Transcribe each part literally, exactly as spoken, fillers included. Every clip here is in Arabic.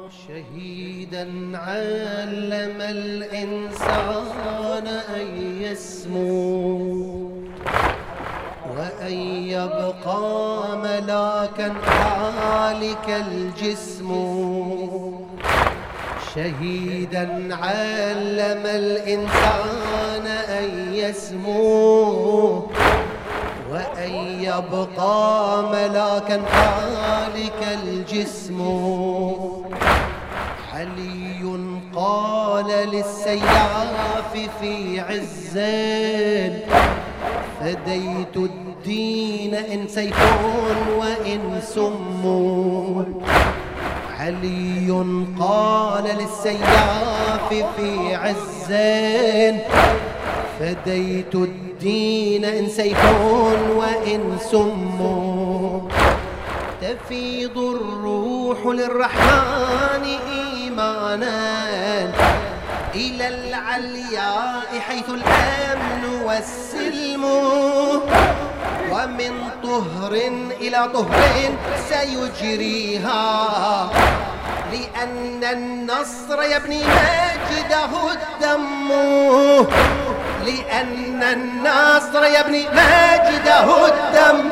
شهيدا علم الإنسان أن يسمو وأن يبقى ملاكا حالك الجسم. شهيدا علم الإنسان أن يسمو وأن يبقى ملاكا حالك الجسم. علي قال للسياف في عز فديت الدين إن سيف وإن سم. علي قال للسياف في عز فديت الدين إن سيف وإن سم. تفيض الروح للرحمن إيمانا إلى العلياء حيث الأمن والسلم. ومن طهر إلى طهر سيجريها لأن النصر يبني مجده الدم. لأن النصر يبني مجده الدم.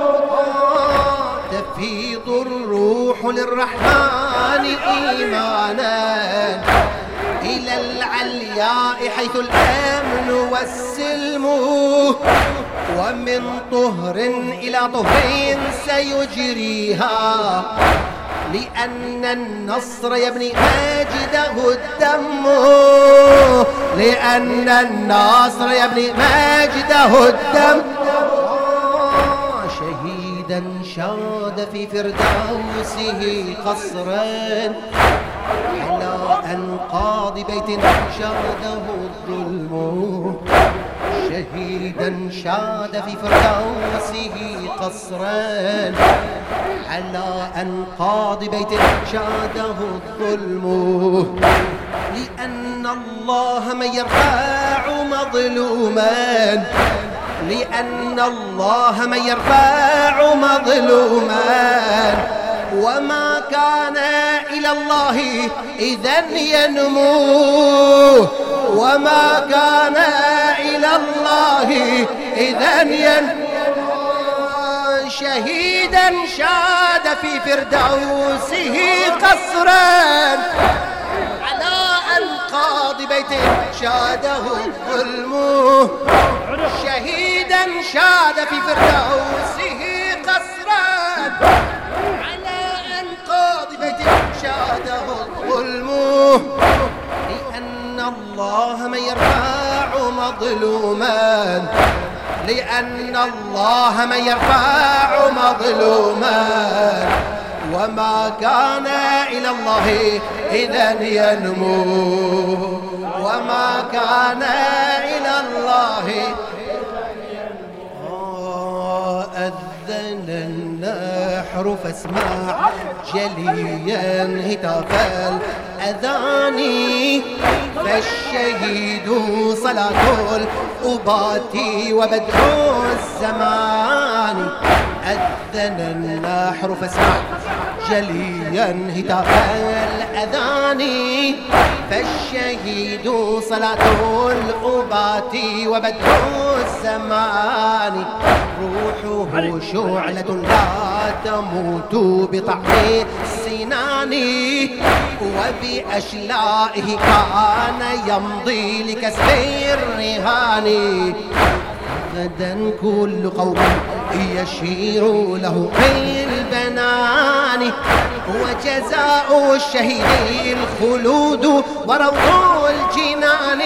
تفيض الروح للرحمن إيمانا إلى العلياء حيث الأمن والسلم. ومن طهر إلى طهر سيجريها لأن النصر يبني مجده الدم. لأن النصر يبني مجده الدم. شهيدا شاد في فردوسه قصرا على أنقاض بيت شاده الظلم. شهيدا شاد في فردوسه قصرا على أنقاض بيت شاده الظلم. لأن الله من يرفع مظلوما لأن الله من يرفع مظلوما وما كان إلى الله إذن ينمو. وما كان إلى الله إذن ينمو. شهيدا شاد في فردوسه قصرا على أنقاض بيت شاده الظلم. شهيدا شاد في فردوسه قصرا على أنقاض بيت شاده الظلم. لأن الله من يرفع مظلوما لأن الله من يرفع مظلوما وما كان إلى الله إذن ينمو. وما كان إلى الله أذن النحر فاسمع جليا هتاف الأذان. فالشهيد صلاة الأبات وبدر الزمان. أذن النحر فاسمع جليا هتاف الأذان. فالشهيد صلاة الأبات وبدر الزمان. روحه شعلة لا تموت بطعن السنان. وبأشلائه كان يمضي لكسب الرهان. غدا كل قوم يشير له بالبنان. وجزاء الشهيد الخلود وروض الجنان.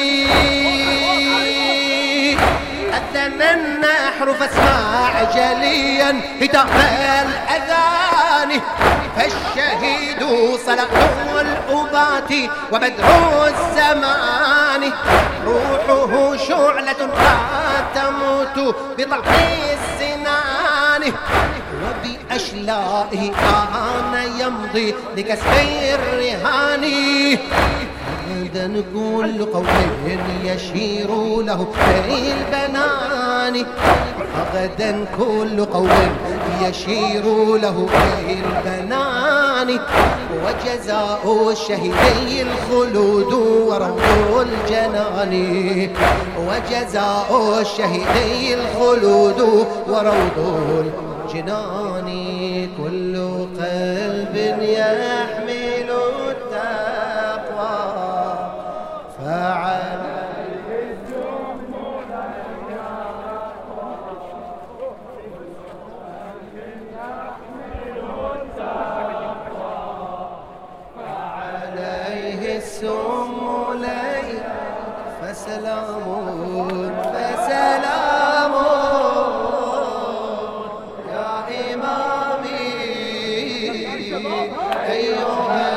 أذن النحر فاسمع جليا هتاف الأذان. فالشهيد صلاة الأبات وبدر الزمان. روحه شعلة لا تموت بطلق السنان. وبأشلائه كان يمضي لكسب الرهان. غدا كل قوم يشير له بالبنان. غدا كل قوم يشير له بالبنان. الجنان وجزاء الشهيدي الخلود وروض الجنان وجزاء الشهيدي الخلود وروض الجنان كل قلب يحمل التقوى فعل السم لي فسلام فسلام يا إمامي أيها